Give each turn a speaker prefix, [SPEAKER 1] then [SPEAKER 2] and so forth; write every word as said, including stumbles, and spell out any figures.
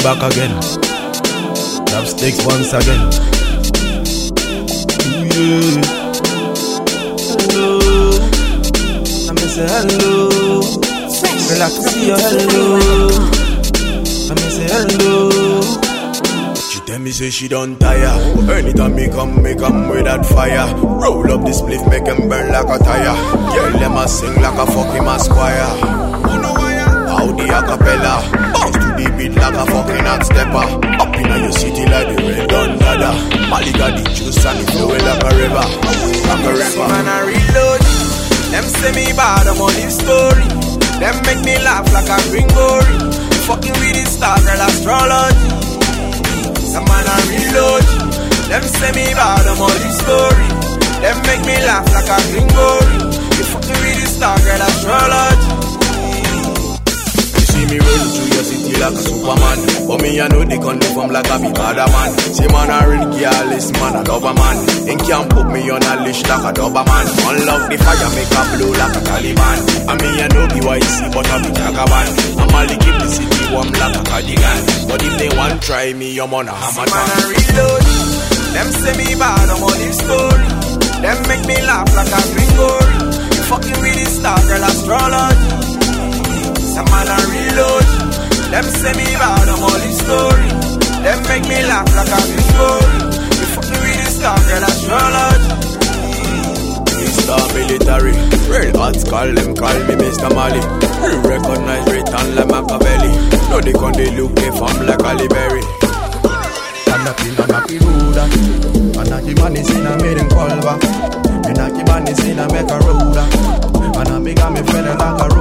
[SPEAKER 1] back again. Chopsticks once again. Yeah. Hello. I'm say hello. Relax, see your hello. I'm say hello. She tell me say she don't tire. Anytime me come, me come with that fire. Roll up this spliff, make them burn like a tire. Girl, them a sing like a fucking masquire. How the acapella, bounce to the beat like a fucking hot stepper. Up in your city like the red on dada. Mali got the juice and it flow like a river, like a river. Man, I reload. Them say me bad, I'm on this story. Them make me laugh like a gringory. Fucking with this star girl astrology. Some man I reload. Them say me bad, I'm on this story. Them make me laugh like a gringory. You fucking with this star girl astrology. See me rolling through your city like a superman. But me I know they can do from like a big other man. Say man I really careless man, I love a man. They can't put me on a leash like a Doberman. Unlock the fire, make a blow like a Taliban. And me I know B Y C but I be Jagaban. I'm only keep the city warm like a cardigan. But if they want try me, I'm on a hammer. Man I reload. Them say me bad, I'm on this story. Them make me laugh like a gringory. You fucking with this star girl astrology. Some man a reload. Them say me bad, I'm all this story. Them make me laugh like a big story. You fucking with this star girl astrology. Mister Military, real hot call them, call me Mister Mali. Real recognize Britain like Machiavelli. No they can they look they from like Ali Berry. I'm not in a knocky ruda. I'm not the man is in a made in Culver. I'm not the man is in a make a ruda. And I make a me friend like a